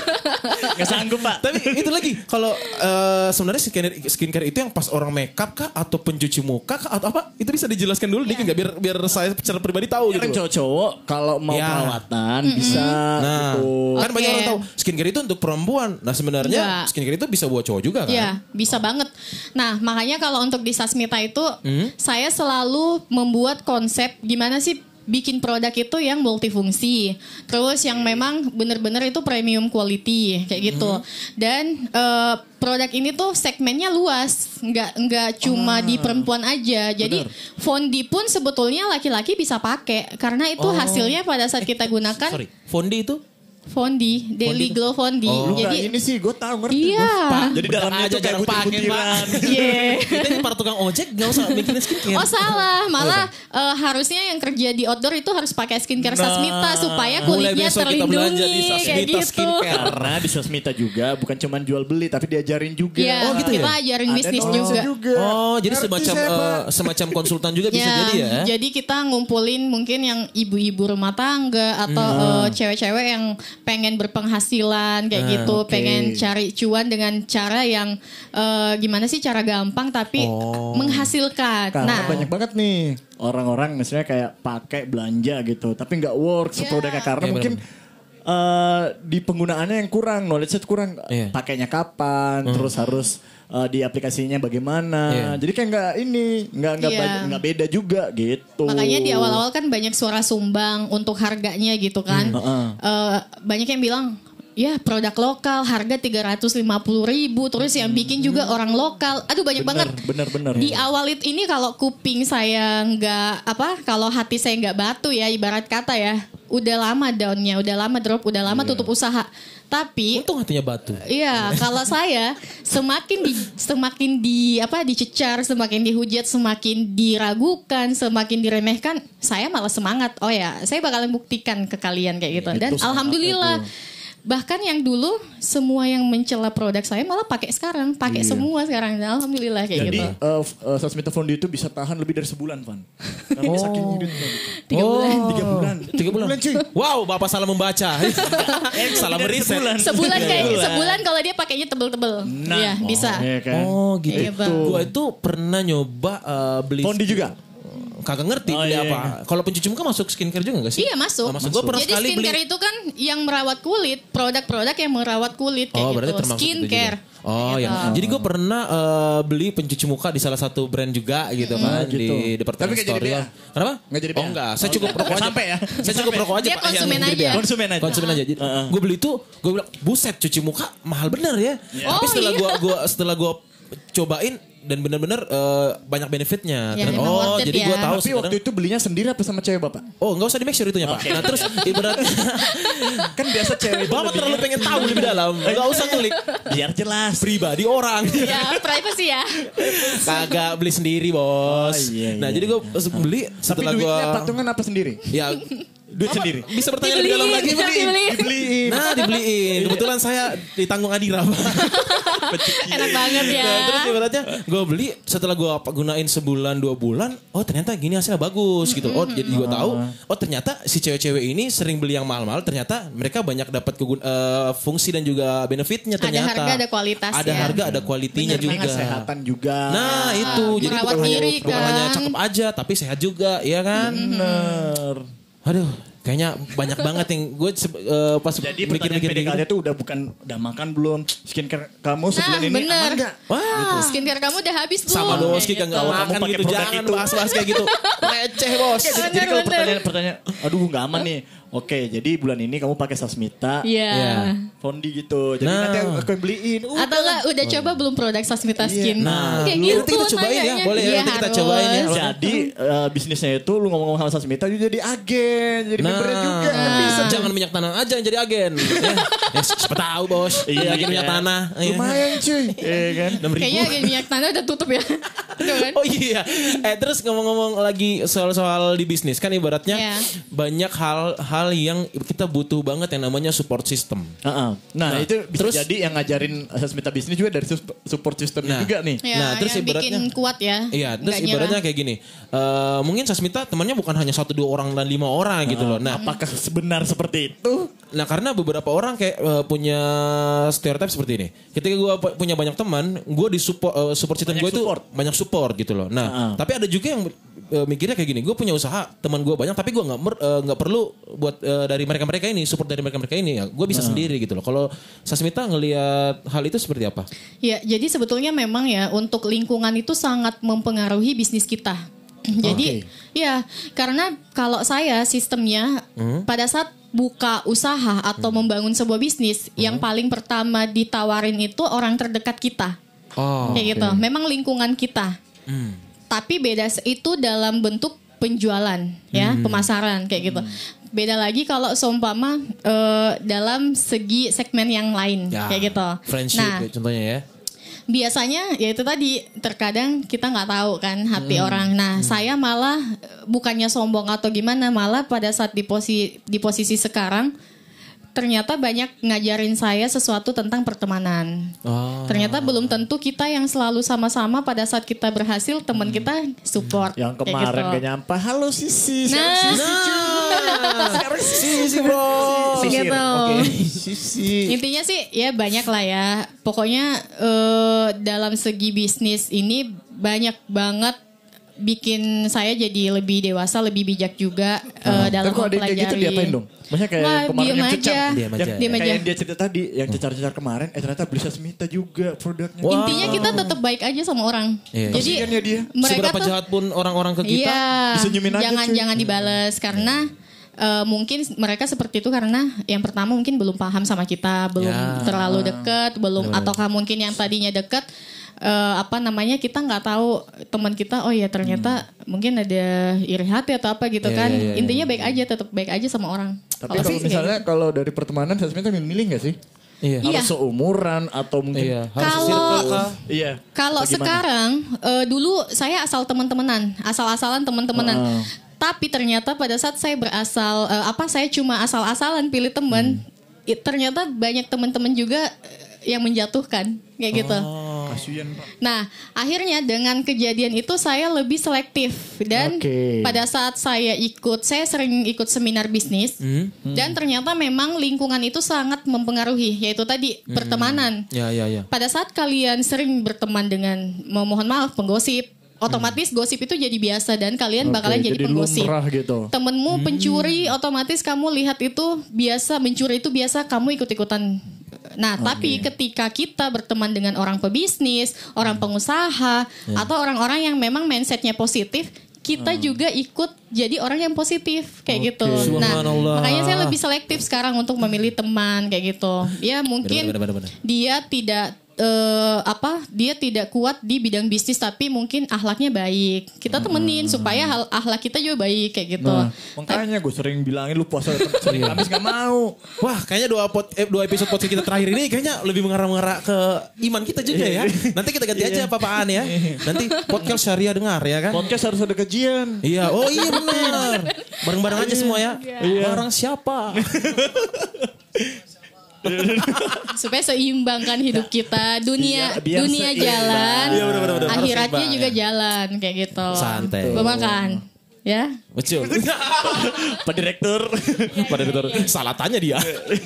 Nggak sanggup Pak. Tapi itu lagi kalau eh, sebenarnya skincare, skincare itu yang pas orang makeup kah atau pencuci muka kah atau apa? Itu bisa dijelaskan dulu dikit nggak biar biar saya secara pribadi tahu Kan gitu. cowok-cowok kalau mau Ya. perawatan bisa Nah, gitu. kan banyak Oke. orang tahu skincare itu untuk perempuan. Nah sebenarnya Enggak. skincare itu bisa buat cowok juga kan? Iya, bisa banget. Nah, makanya kalau untuk di Sasmita itu, Hmm? saya selalu membuat konsep gimana sih bikin produk itu yang multifungsi. Terus yang memang benar-benar itu premium quality kayak gitu. Hmm. Dan eh, produk ini tuh segmennya luas, nggak nggak cuma di perempuan aja. Jadi Fondi pun sebetulnya laki-laki bisa pakai karena itu hasilnya pada saat kita gunakan Sorry, Fondi itu? Fondi, Daily Glow Fondi. Lu nggak Jadi ini sih gue tahu ngerti. iya. Gua. Jadi Bener dalamnya aja itu kayak jarang pakai, butir-butiran. Yeah. Kita ini para tukang ojek gak usah mikirin skincare. Oh salah, malah eh, harusnya yang kerja di outdoor itu harus pakai skincare Nah, Sasmita supaya mulai kulitnya besok kita belanja di terlindungi Sasmita kayak gitu. Skincare. Karena di Sasmita juga bukan cuma jual beli tapi diajarin juga. Iya, Oh, gitu kita ya? ajarin Ada bisnis knowledge juga. Oh, jadi Ngerti semacam saya, Pak. eh, semacam konsultan juga bisa Ya, jadi ya? jadi kita ngumpulin mungkin yang ibu-ibu rumah tangga atau Hmm. eh, cewek-cewek yang pengen berpenghasilan kayak gitu, oke. pengen cari cuan dengan cara yang eh, gimana sih cara gampang tapi menghasilkan. Karena Nah, banyak banget nih orang-orang misalnya kayak pakai belanja gitu, tapi nggak work Iya. produknya karena Iya, mungkin eh, di penggunaannya yang kurang, knowledge-nya kurang, Iya. pakainya kapan, terus harus eh, di aplikasinya bagaimana. Iya. Jadi kayak nggak ini, nggak nggak Iya. ba- nggak beda juga gitu. makanya di awal-awal kan banyak suara sumbang untuk harganya gitu kan. Heeh. Eh, banyak yang bilang, ya produk lokal harga tiga ratus lima puluh ribu. Terus yang bikin juga orang lokal. Aduh banyak Bener, banget. bener, bener. Di awal it- ini kalau kuping saya nggak apa, kalau hati saya nggak batu ya ibarat kata ya. Udah lama downnya, udah lama drop, udah lama tutup usaha. Tapi Untung hatinya batu. iya, kalau saya semakin di semakin di apa dicecar, semakin dihujat, semakin diragukan, semakin diremehkan, saya malah semangat. Oh ya, saya bakalan buktikan ke kalian kayak gitu. Dan Itu alhamdulillah bahkan yang dulu semua yang mencela produk saya malah pakai sekarang, pakai semua sekarang. Dan alhamdulillah kayak Jadi gitu. eh, f- eh, Sasmita Fondi itu bisa tahan lebih dari sebulan, Van. Karena saking hidupnya. Tiga bulan. Tiga bulan. Tiga bulan. cuy. Wow, Bapak salah membaca. salah meriset. Sebulan kayak sebulan kalau dia pakainya tebel-tebel. Nah, Iya, bisa. Iya kan? Oh gitu. Iya, Bang. Gua itu pernah nyoba eh, beli Fondi juga? kagak ngerti Oh, beli iya. apa. Kalau pencuci muka masuk skincare juga gak sih? Iya masuk. Oh, masuk. Gua pernah Jadi sekali beli. skincare itu kan yang merawat kulit, produk-produk yang merawat kulit kayak Oh gitu. berarti termasuk itu Skincare. juga. Oh Gitu. ya. Jadi gue pernah eh, beli pencuci muka di salah satu brand juga gitu kan gitu. di departemen Tapi nggak jadi store. B A? Kenapa? Nggak jadi B A? Oh enggak, saya cukup rokok aja. Sampai ya? Saya cukup rokok aja Dia Pak. Yang konsumen jadi aja. B A. Konsumen aja. Konsumen aja. Gue beli itu, gue bilang, "Buset, cuci muka mahal bener ya." Tapi Oh, setelah iya. gue gua setelah gue cobain dan benar-benar eh, banyak benefitnya. Ya, Ternyata- memang oh, worth it jadi gue ya. tahu Tapi sekarang. waktu itu belinya sendiri apa sama cewek bapak? Oh, enggak usah di make sure itunya, Pak. Nah, terus ibaratnya Kan biasa cewek itu Bapak lebih- terlalu pengen tahu lebih dalam. Enggak usah ngulik. biar jelas. Pribadi orang. Ya, privacy ya. Kagak beli sendiri bos. Oh, iya, Nah iya. jadi gue beli Tapi setelah gue duitnya patungan apa sendiri? ya Duit sendiri. bisa bertanya lebih dalam lagi. Dibeliin, dibeliin. Dibeliin. Nah dibeliin. Kebetulan saya ditanggung Adira. Enak banget ya. Nah, terus ibaratnya gue beli setelah gue gunain sebulan dua bulan. Oh ternyata gini hasilnya bagus gitu. Oh jadi gue tahu. Oh ternyata si cewek-cewek ini sering beli yang mahal-mahal. Ternyata mereka banyak dapat kegun- eh, fungsi dan juga benefitnya Ada ternyata. harga, ada kualitas Ada ya. harga ada kualitinya Bener, juga. Kesehatan juga. Nah itu jadi merawat bukan, diri, hanya, bukan kan. hanya cakep aja tapi sehat juga ya kan. Bener. Aduh kayaknya banyak banget yang gue uh, pas Jadi pertanyaan mikir-mikir P D K T gitu. itu udah bukan udah makan belum? Skincare kamu sebulan Nah, ini bener. aman nggak? Wah, skincare kamu udah habis belum? Sama bos Kayak Kika nggak gitu. makan Kamu pakai gitu produk jangan itu. bahas-bahas kayak gitu receh bos. Jadi, jadi Bener, kalau bener. pertanyaan-pertanyaan, aduh nggak aman nih. Oke, jadi bulan ini kamu pakai Sasmita, Iya. Iya. Fondi gitu. Jadi Nah. nanti aku yang beliin. Uh, Atau enggak udah coba belum produk Sasmita Skin? Nah, Kayak lu- gitu nanti kita cobain ya. nanyanya. Boleh ya, Iya, nanti kita harus. cobain ya. Jadi eh, bisnisnya itu lu ngomong-ngomong sama Sasmita lu jadi agen, jadi Nah, membernya juga. Kan bisa. jangan minyak tanah aja yang jadi agen. ya. Ya, siapa tahu bos. Iya, Agen minyak kan. tanah. Iya. Lumayan cuy. Iya kan? enam ribu. Kayaknya agen minyak tanah udah tutup ya. Tuh kan? Oh iya. Eh terus ngomong-ngomong lagi soal-soal di bisnis kan ibaratnya Iya. banyak hal-hal yang kita butuh banget yang namanya support system. Uh-uh. Nah, Nah, itu bisa terus- jadi yang ngajarin Sasmita bisnis juga dari sus- support systemnya Nah. juga nih. Ya, Nah, terus yang bikin ibaratnya- kuat ya. Iya, terus Nggak nyerah. ibaratnya kayak gini. eh, mungkin Sasmita temannya bukan hanya satu dua orang dan lima orang gitu loh. Nah, Apakah sebenar seperti itu? nah karena beberapa orang kayak eh, punya stereotip seperti ini. Ketika gue punya banyak teman, gue di support eh, support system Banyak gue itu support. banyak support gitu loh. Nah, Heeh. tapi ada juga yang eh, mikirnya kayak gini. Gue punya usaha, teman gue banyak, tapi gue nggak mer- eh, nggak perlu buat eh, dari mereka mereka ini support dari mereka mereka ini ya. Gue bisa sendiri gitu loh. Kalau Sasmita ngelihat hal itu seperti apa? Ya, jadi sebetulnya memang ya untuk lingkungan itu sangat mempengaruhi bisnis kita. Jadi ya karena kalau saya sistemnya Hmm? pada saat buka usaha atau membangun sebuah bisnis yang Hmm? paling pertama ditawarin itu orang terdekat kita. Oh, Kayak gitu. Memang lingkungan kita. Hmm. Tapi beda itu dalam bentuk penjualan ya, Hmm. pemasaran kayak gitu. Beda lagi kalau seumpama eh, dalam segi segmen yang lain Ya, kayak gitu. friendship Nah, ya, contohnya ya. biasanya ya itu tadi terkadang kita nggak tahu kan hati Hmm. orang. Nah saya malah eh, bukannya sombong atau gimana, malah pada saat di posisi di posisi sekarang ternyata banyak ngajarin saya sesuatu tentang pertemanan. Oh. Ternyata belum tentu kita yang selalu sama-sama pada saat kita berhasil teman kita support. Yang kayak kemarin gitu. gak nyampe, halo Sisi. Nah, Sisi, cuy." Sekarang sisi bro. Gitu. Oke. Sisi. Intinya sih ya banyak lah ya. Pokoknya eh, dalam segi bisnis ini banyak banget bikin saya jadi lebih dewasa, lebih bijak juga eh, dalam Tapi kalau ada yang kayak gitu mempelajari. diapain dong? Maksudnya kayak Wah, kemarin diem yang aja. cecar. Diem aja. Yang, Diem kayak aja. yang dia cerita tadi, yang cecar-cecar kemarin, eh ternyata beli Sasmita juga produknya. Wah. Intinya kita tetap baik aja sama orang. Iya. Jadi Kasihan ya dia. mereka Seberapa tuh jahat pun orang-orang ke kita. iya, disenyumin aja, jangan cuy. jangan dibales karena eh, mungkin mereka seperti itu karena yang pertama mungkin belum paham sama kita, belum Ya. terlalu dekat, belum ataukah mungkin yang tadinya dekat eh, apa namanya kita nggak tahu teman kita oh ya ternyata mungkin ada iri hati atau apa gitu Iya, kan. iya, iya, Intinya baik aja, tetap baik aja sama orang. Tapi Kalau kalau sih misalnya kayak kalau dari pertemanan Sasmita milih gak sih? Iya. Iya. Harus seumuran atau mungkin Iya. Harus Kalau- circle kah? Iya. Kalau Atau gimana? sekarang eh, dulu saya asal teman-teman, asal-asalan teman-temanan. Heeh. Tapi ternyata pada saat saya berasal eh, apa saya cuma asal-asalan pilih teman, i- ternyata banyak teman-teman juga eh, yang menjatuhkan kayak gitu. Kasian Pak. Nah, akhirnya dengan kejadian itu saya lebih selektif dan Oke. pada saat saya ikut, saya sering ikut seminar bisnis dan ternyata memang lingkungan itu sangat mempengaruhi, yaitu tadi pertemanan. Ya, ya, ya. Pada saat kalian sering berteman dengan, mohon maaf, penggosip, otomatis gosip itu jadi biasa dan kalian Oke, bakalan jadi, jadi penggosip. lumrah gitu. Temenmu pencuri, otomatis kamu lihat itu biasa, mencuri itu biasa, kamu ikut-ikutan. Nah, tapi ketika kita berteman dengan orang pebisnis, orang pengusaha, atau orang-orang yang memang mindsetnya positif, kita juga ikut jadi orang yang positif kayak gitu. Nah, Subhanallah. makanya saya lebih selektif sekarang untuk memilih teman kayak gitu. Ya mungkin Benar, benar, benar, benar. dia tidak eh, apa dia tidak kuat di bidang bisnis tapi mungkin akhlaknya baik. Kita temenin supaya hal akhlak kita juga baik kayak gitu. Nah, makanya gue sering bilangin lu puasa sering Kamis gak mau. Wah, kayaknya dua pot, eh, dua episode podcast kita terakhir ini kayaknya lebih mengarah-mengarah ke iman kita juga ya. Nanti kita ganti aja papaan ya. Nanti podcast syariah dengar ya kan. Podcast harus ada kajian. Iya, oh iya benar. Bareng-bareng aja semua ya. Bareng siapa? Supaya seimbangkan hidup kita, dunia Biar- biar dunia seimbang. jalan, Iya, benar, benar, benar. Harus akhiratnya seimbang, juga ya. jalan kayak gitu. Santai. Bemakan, ya. Betul. Pak Direktur. Pada dokter salah tanya dia.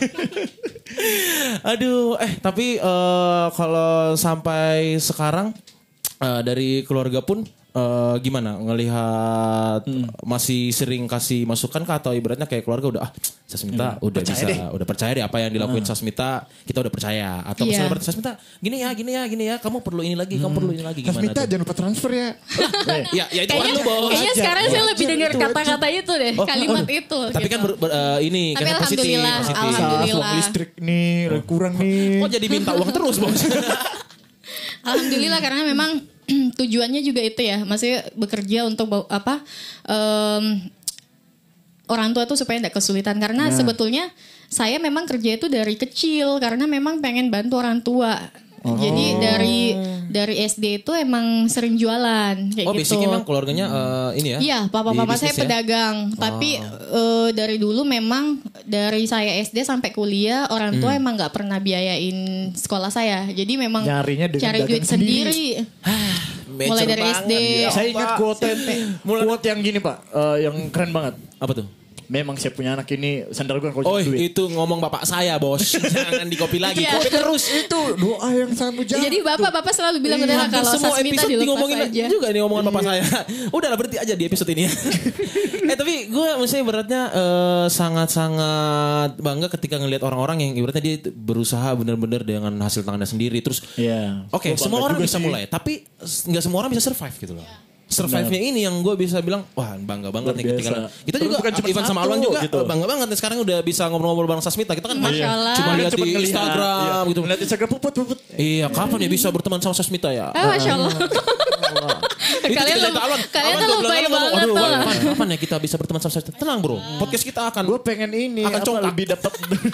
Aduh, eh tapi eh, kalau sampai sekarang eh, dari keluarga pun eh, gimana ngelihat masih sering kasih masukan kah atau ibaratnya kayak keluarga udah ah Sasmita udah Percaya bisa deh. udah percaya deh apa yang dilakuin Sasmita kita udah percaya atau Iya. misalnya berarti Sasmita gini ya gini ya gini ya kamu perlu ini lagi kamu perlu ini lagi gimana Sasmita tuh? jangan lupa transfer ya. Ya, ya itu Kayaknya, kan lu bos. kayaknya sekarang saya lebih Wajar, dengar itu kata-kata itu deh, Oh, kalimat oh. itu. Tapi gitu. kan ber, ber- eh, ini Tapi kan positif, alhamdulillah, positif. alhamdulillah. Uang listrik nih kurang nih. Kok jadi minta uang terus bos? Alhamdulillah karena memang tujuannya juga itu ya, masih bekerja untuk bau- apa em, orang tua tuh supaya tidak kesulitan karena sebetulnya saya memang kerja itu dari kecil karena memang pengen bantu orang tua. Jadi dari dari S D itu emang sering jualan kayak Oh, gitu. basicnya memang keluarganya eh, ini ya? Iya, papa-papa di saya bisnis ya? pedagang. Tapi eh, dari dulu memang dari saya S D sampai kuliah orang tua emang nggak pernah biayain sekolah saya. Jadi memang Nyarinya dengan cari dagang duit sendiri. sendiri. Mecer Mulai dari banget, S D. ya. Saya ingat quote quote yang gini Pak, eh, yang keren banget. Apa tuh? Memang saya punya anak ini sandal gue kalau Oh duit. itu ngomong bapak saya bos. Jangan di copy lagi. Iya. Copy terus. Itu doa yang sangat mujarab. Jadi bapak-bapak selalu bilang udah Hampir kalau semua Sasmita episode dilepas ngomongin aja. juga nih omongan bapak saya. Udahlah berhenti aja di episode ini ya. eh tapi gue maksudnya beratnya eh, sangat-sangat bangga ketika ngelihat orang-orang yang ibaratnya dia berusaha benar-benar dengan hasil tangannya sendiri. Terus Iya. oke Gua semua bangga orang juga bisa sih. mulai. Tapi s- nggak semua orang bisa survive gitu loh. Survive-nya ini yang gue bisa bilang wah bangga banget Luar nih ketika biasa. kita Tapi juga bukan cuma Ivan sama satu, Alwan juga gitu. bangga banget nih sekarang udah bisa ngobrol-ngobrol bareng Sasmita. Kita kan Masya Allah. cuma lihat Cuma di ngelihat, Instagram iya. gitu. Ngeliat Instagram puput puput. Iya, kapan ya bisa berteman sama Sasmita ya? Ah, Masya Allah. Itu Kalian cerita lem- Alwan. kalian Alwan tuh tuh bilang, lebay Alwan ngomong, banget "Aduh, tuh. Alwan, kapan ya kita bisa berteman sama Sasmita? Tenang bro, podcast kita akan Gue pengen ini Akan apa, congkak. lebih dapat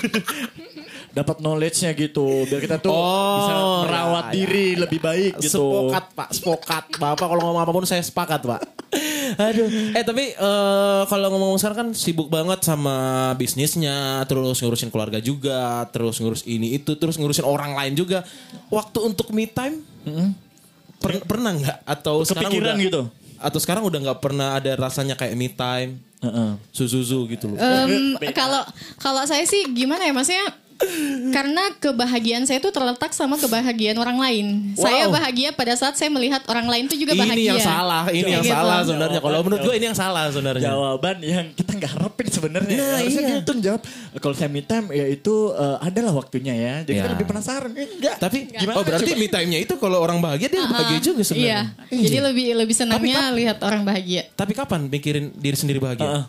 dapat knowledge-nya gitu biar kita tuh Oh, bisa merawat ya, ya, diri lebih baik gitu. Sepokat pak, sepokat. Bapak kalau ngomong apapun saya sepakat pak. Aduh. Eh tapi eh, kalau ngomong sekarang kan sibuk banget sama bisnisnya, terus ngurusin keluarga juga, terus ngurus ini itu, terus ngurusin orang lain juga. Waktu untuk me time, per- pernah nggak? Atau sekarang Kepikiran udah, gitu. atau sekarang udah nggak pernah ada rasanya kayak me time, Heeh. susu gitu loh. Em, Kalau kalau saya sih gimana ya maksudnya? Karena kebahagiaan saya itu terletak sama kebahagiaan orang lain. Wow. Saya bahagia pada saat saya melihat orang lain itu juga bahagia. Ini yang salah, ini Kayak yang gitu. salah sebenarnya. Kalau menurut gue ini yang salah sebenarnya. Jawaban yang kita nggak harapin sebenarnya. Nah, Harusnya iya. dia tuh jawab kalau saya me time ya itu eh, adalah waktunya ya. Jadi Ya. kita lebih penasaran. Eh, enggak. Tapi Gimana oh berarti coba? me time-nya itu kalau orang bahagia dia bahagia juga Iya. sebenarnya. Jadi lebih lebih senangnya lihat orang bahagia. Tapi kapan mikirin diri sendiri bahagia? Heeh.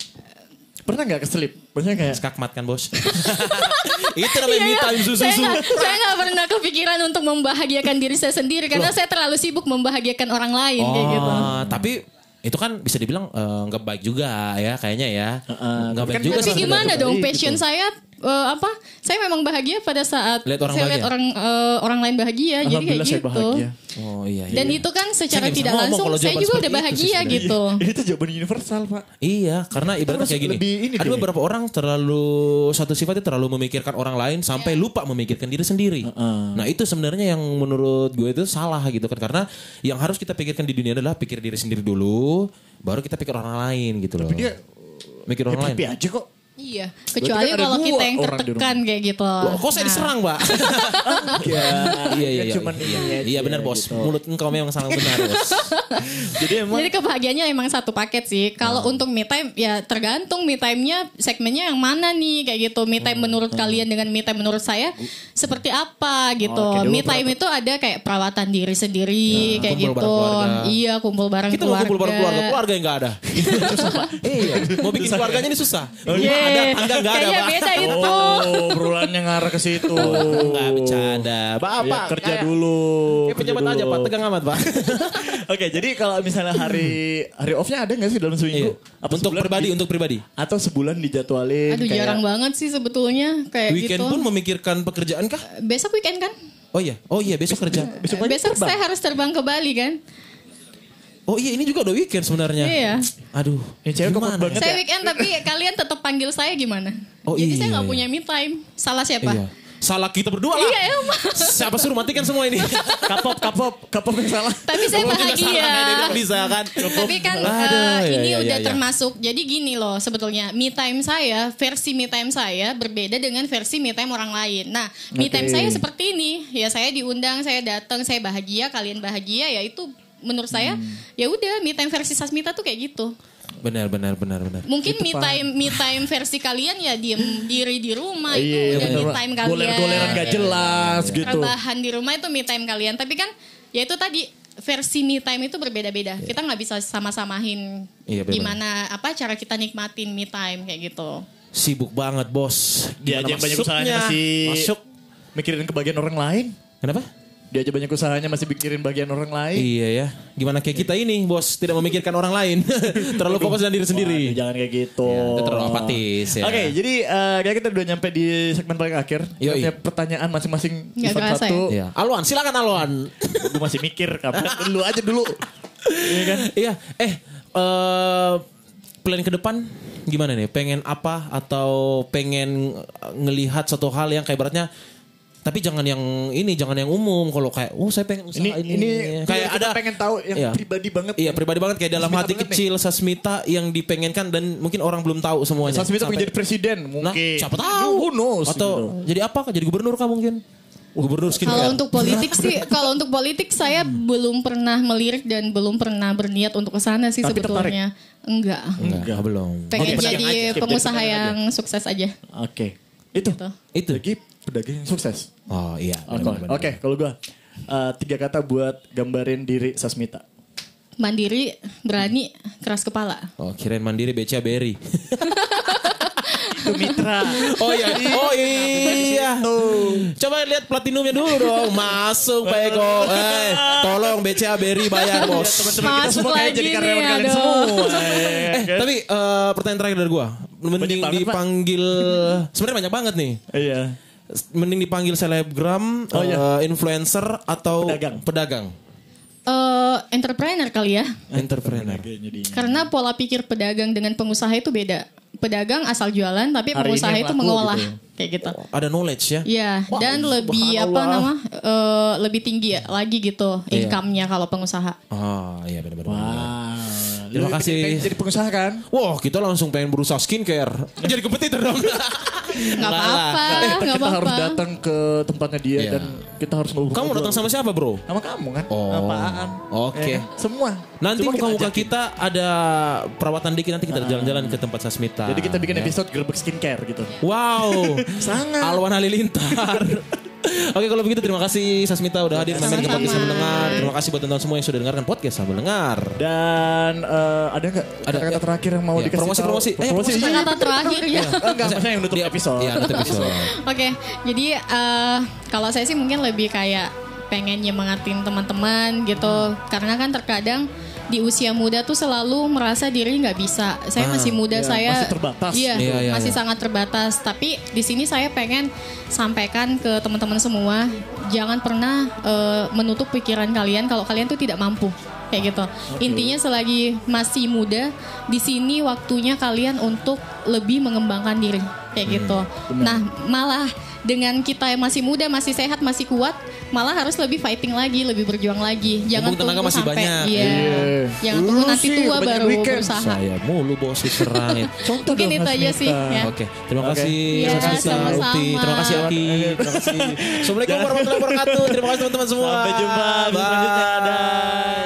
Pernah nggak keselip? Maksudnya kayak Skakmat kan bos. Itu namanya me Iya, time iya. susu. Saya nggak saya nggak pernah kepikiran untuk membahagiakan diri saya sendiri karena saya terlalu sibuk membahagiakan orang lain kayak gitu. Oh, tapi itu kan bisa dibilang eh, nggak baik juga ya kayaknya ya. Nggak baik Kan juga. Tapi sih. gimana dong Gitu. passion saya eh, apa? Saya memang bahagia pada saat Lihat orang saya bahagia. lihat orang eh, orang lain bahagia jadi kayak alhamdulillah saya gitu. bahagia. Oh iya. iya. Dan itu kan secara Saya nggak bisa tidak ngomong langsung kalau saya jawaban juga seperti udah itu bahagia sih sebenarnya. gitu. Ini tuh jawaban universal, Pak. Iya, karena ibaratnya Terus kayak gini. lebih ini Ada deh. beberapa orang terlalu satu sifatnya terlalu memikirkan orang lain sampai lupa memikirkan diri sendiri. Nah, itu sebenarnya yang menurut gue itu salah gitu kan karena yang harus kita pikirkan di dunia adalah pikir diri sendiri dulu, baru kita pikir orang lain gitu loh. Tapi dia mikir orang lain. happy aja kok. Iya, kecuali kan ada kalau dua kita yang orang di tertekan kayak gitu. Loh, kok saya Nah, diserang, Mbak? Ya, iya, iya, iya. cuman iya, ini iya, aja iya benar, Bos. gitu. Mulut engkau memang sangat benar, Bos. Jadi emang Jadi kebahagiaannya emang satu paket sih. Kalau untuk me time ya tergantung me time-nya segmennya yang mana nih kayak gitu. Me time menurut kalian dengan me time menurut saya seperti apa gitu. Oke, dulu Me time itu ada kayak perawatan diri sendiri kayak kumpul gitu. bareng keluarga. Iya, kumpul bareng Kita mau keluarga. kumpul bareng keluarga, keluarga yang nggak ada. Susah, Pak. Iya, mau bikin keluarganya ini susah. Rumah Iya. ada, tangga nggak ada, Kayaknya Pak. beda itu. oh, obrolannya ngarah ke situ. Enggak bercanda. Ya, Bapak kerja kayak- dulu. Kayak kerja pejabat aja, dulu. Pak. Tegang amat, Pak. Oke, jadi kalau misalnya hari hari off-nya ada nggak sih dalam seminggu? Iya. Atau Untuk sebulan pribadi, di- untuk pribadi. atau sebulan dijadwalin? Aduh kayak- jarang banget sih sebetulnya kayak Weekend gitu. pun memikirkan pekerjaan kah? Besok weekend kan? Oh iya, oh iya besok kerja. Besok pagi Besok terbang. saya harus terbang ke Bali kan? Oh iya ini juga udah weekend sebenarnya. Iya. Aduh. Ini cewek gimana kompak banget. Saya weekend tapi kalian tetap panggil saya gimana? Oh, Jadi iya, saya nggak iya. punya me time. Salah siapa? Iya. Salah kita berdua lah. Iya emang. Siapa suruh matikan semua ini? Kapop, kapop, kapop yang salah. Tapi saya Kamu juga bahagia. salah, dia bilang bisa kan? Tapi kan Aduh, eh, iya, ini iya, udah iya. termasuk. Jadi gini loh sebetulnya me time saya, versi me time saya berbeda dengan versi me time orang lain. Nah, me time Oke. saya seperti ini. Ya saya diundang, saya datang, saya bahagia, kalian bahagia ya itu menurut saya ya udah me time versi Sasmita tuh kayak gitu. Benar, benar, benar, benar. Mungkin me time me time versi kalian ya diem diri di rumah itu Iya, udah me bener. time kalian. Goler-goleran gak jelas gitu. Rebahan di rumah itu me time kalian. Tapi kan ya itu tadi versi me time itu berbeda-beda. Kita nggak bisa sama-samahin Iya, benar. gimana apa cara kita nikmatin me time kayak gitu. Sibuk banget bos. Dia aja yang banyak masuknya? usahanya masih Masuk. mikirin kebahagiaan orang lain. Kenapa? Dia aja banyak usahanya masih mikirin bagian orang lain. Iya ya. Gimana kayak kita ini bos tidak memikirkan orang lain. Terlalu fokus dengan diri sendiri. Waduh, jangan kayak gitu. Ya, itu terlalu apatis ya. Oke, jadi eh, kayak kita udah nyampe di segmen paling akhir. Yoi. Kita punya pertanyaan masing-masing Nggak event kerasa satu. Iya. Alwan, silakan Alwan. Gue masih mikir kapan dulu aja dulu. Iya kan? Iya, eh eh, plan ke depan gimana nih? Pengen apa atau pengen ngelihat satu hal yang kayak beratnya tapi jangan yang ini, jangan yang umum. Kalau kayak, oh saya pengen usaha Ini ini. ini kayak kita ada pengen tahu yang Iya. pribadi banget. Iya pribadi banget kayak dalam Sasmita hati banget kecil Sasmita yang dipengenkan dan mungkin orang belum tahu semuanya. Sasmita Sampai- pengen jadi presiden mungkin. Nah, siapa tahu? Who knows, Atau gitu. jadi apa? Jadi gubernur kah mungkin? Gubernur skincare. Kalau untuk politik sih, kalau untuk politik saya belum pernah melirik dan belum pernah berniat untuk ke sana sih Tapi sebetulnya. Enggak. enggak, belum. Pengen Oke, jadi pedagang aja. Skip, pengusaha jadi pedagang yang sukses aja. Oke. Itu. Gitu. Itu. Lagi pedagang yang sukses. Oh iya. Oke, benar-benar. Oke, kalau gue uh, tiga kata buat gambarin diri Sasmita. Mandiri, berani, keras kepala. Oh kirain mandiri beca berry. Itu mitra. Oh iya, oh iya. Coba lihat platinumnya dulu dong. Masuk Pak Eko. Eh, tolong B C A Berry bayar bos. Teman-teman kita Masuk semua kayak lagi jadi nih, karyawan kalian aduh. semua. Eh, tapi eh, pertanyaan terakhir dari gua. Mending Banyak banget, Pak. dipanggil sebenarnya banyak banget nih. Iya. Mending dipanggil selebgram, Oh, iya. eh, influencer atau Pedagang. pedagang. Eh, entrepreneur kali ya. Entrepreneur. Karena pola pikir pedagang dengan pengusaha itu beda. pedagang asal jualan, tapi Hari pengusaha ini itu laku mengolah gitu. kayak gitu. Ada knowledge ya. Iya, dan lebih apa subhanallah. nama eh, lebih tinggi lagi gitu income-nya kalau pengusaha. Ah, iya benar-benar. Wow. Terima Lu kasih. pengen jadi pengusaha kan? Wah, kita langsung pengen berusaha skincare. Jadi kompetitor dong. Nggak apa-apa, Kita, nggak kita harus apa-apa. datang ke tempatnya dia Iya. dan kita harus ngobrol. Kamu datang sama siapa, Bro? sama kamu kan? Oh, Apaan? oke. Ya kan? Semua. Nanti Cuma muka-muka ajakin. kita ada perawatan dikit, nanti kita jalan-jalan ke tempat Sasmita. Jadi kita bikin Ya. episode gerbek skincare gitu. Wow. Sangat. Alwan Halilintar. Oke, kalau begitu terima kasih Sasmita udah hadir main-main ke Sama-sama. podcast Sambil Dengar. Terima kasih buat teman-teman semua yang sudah dengarkan podcast Sambil Dengar. Dan eh, ada nggak Ada, kata-kata ya. terakhir yang mau Ya, dikasih promosi-promosi. tahu? Eh, promosi. promosi. Kata terakhir ya. Enggak, maksudnya yang nutup Di- episode. Iya, nutup episode. Oke, jadi eh, kalau saya sih mungkin lebih kayak pengen nyemangatin teman-teman gitu, karena kan terkadang di usia muda tuh selalu merasa diri nggak bisa. Saya Ah, masih muda, iya, saya masih terbatas. Iya, Iya, iya, masih iya. sangat terbatas. Tapi di sini saya pengen sampaikan ke teman-teman semua, jangan pernah eh, menutup pikiran kalian kalau kalian tuh tidak mampu. Kayak gitu. Intinya selagi masih muda, di sini waktunya kalian untuk lebih mengembangkan diri. Kayak gitu. Nah, malah dengan kita yang masih muda, masih sehat, masih kuat, malah harus lebih fighting lagi, lebih berjuang lagi. Jangan Mumpung tenaga tunggu masih sampai banyak. iya. Iya. Jangan Lu tunggu nanti sih tua kebanyakan baru weekend. berusaha. Saya mulu bos diserang. Contoh Mungkin dong, itu aja sih Hasmita. ya. Oke, terima Oke. kasih Iya, Sasmita, sama-sama. Ukti. Terima kasih Aki. Terima kasih. Assalamualaikum warahmatullahi wabarakatuh. Terima kasih teman-teman semua. Sampai jumpa di Bye. selanjutnya. Dah.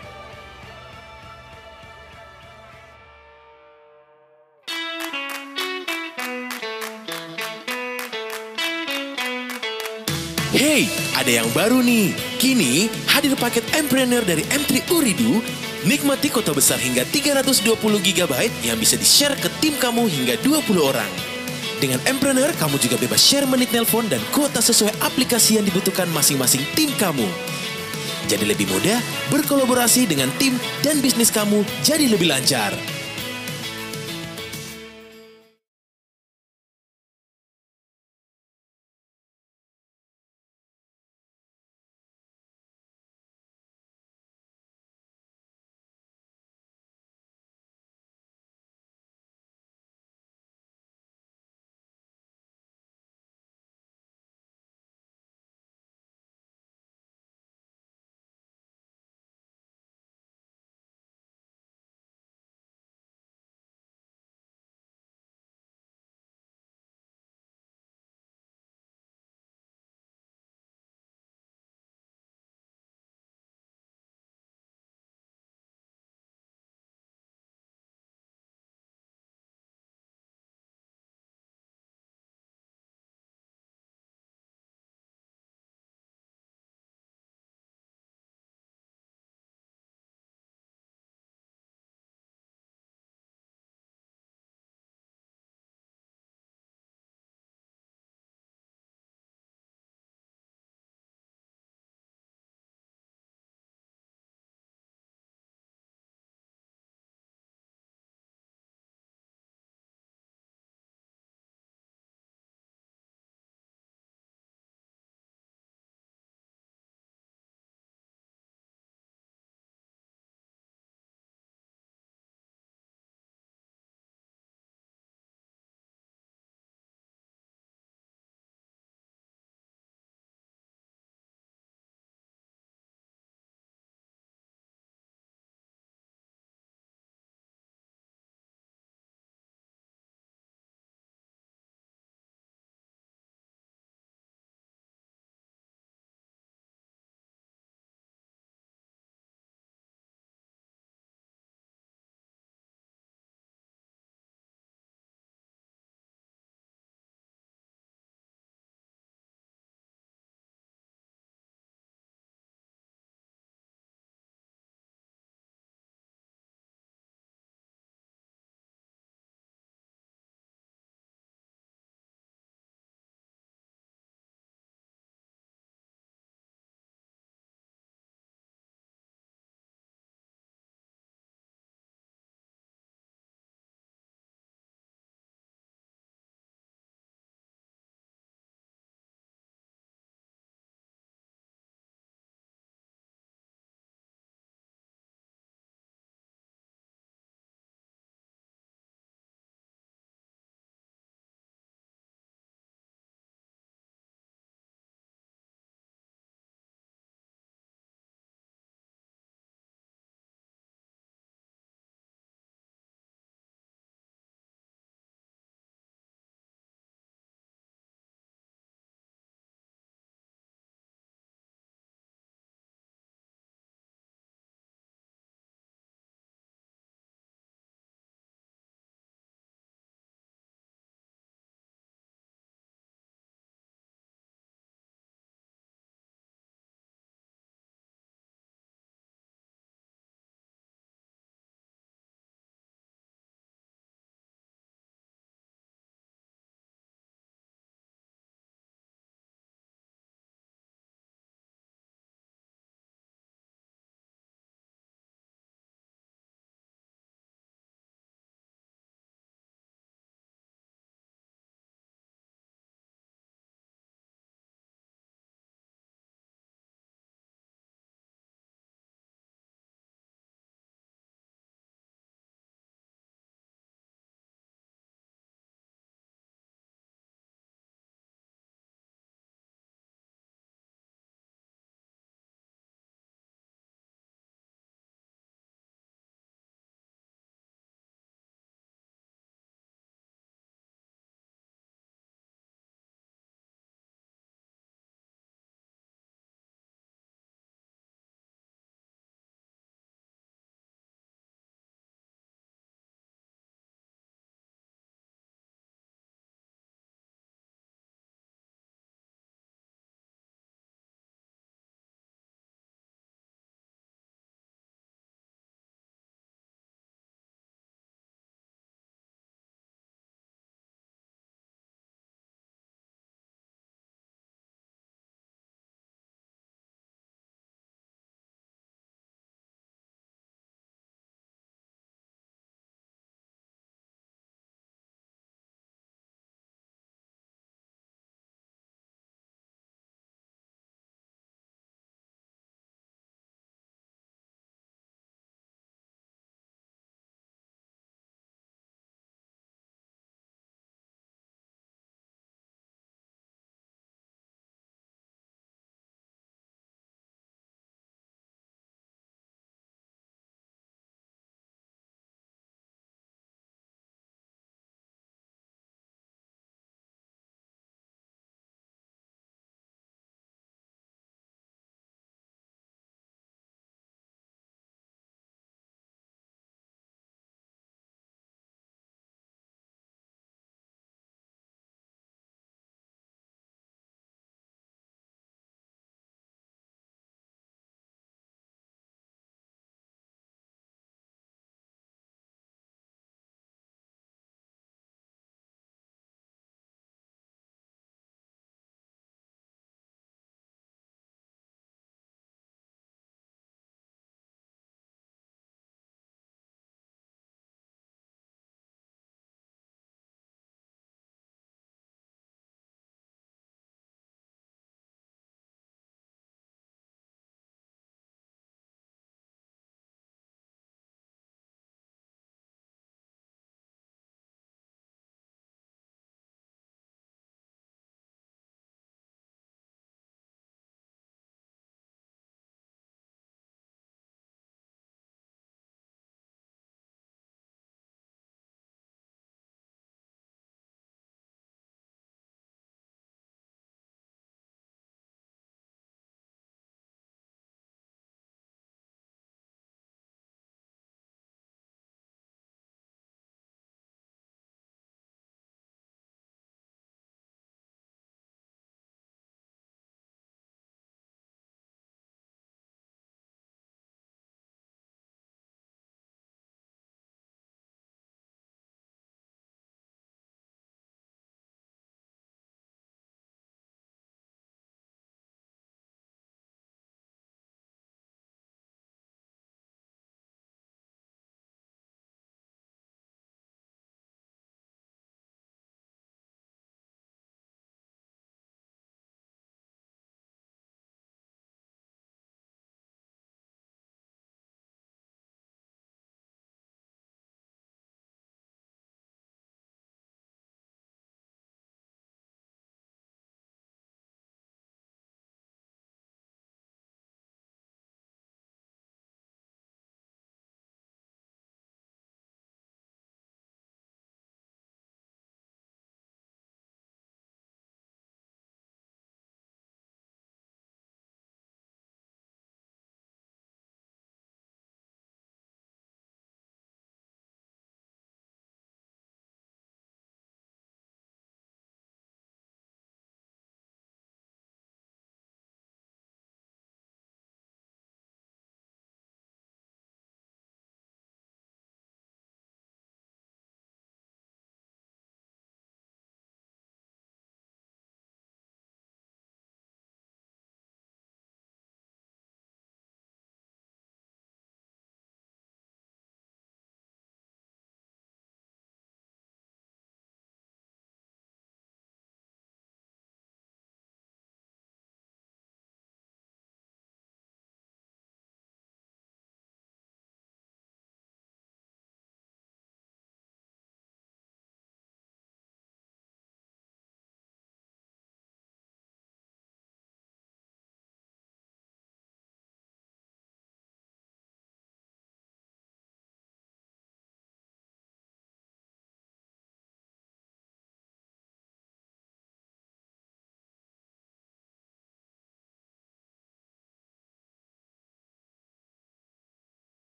Hey, ada yang baru nih. Kini hadir paket Mpreneur dari M tiga Uridu. Nikmati kota besar hingga tiga ratus dua puluh giga byte yang bisa di-share ke tim kamu hingga dua puluh orang. Dengan Mpreneur, kamu juga bebas share menit nelpon dan kuota sesuai aplikasi yang dibutuhkan masing-masing tim kamu. Jadi lebih mudah berkolaborasi dengan tim dan bisnis kamu jadi lebih lancar.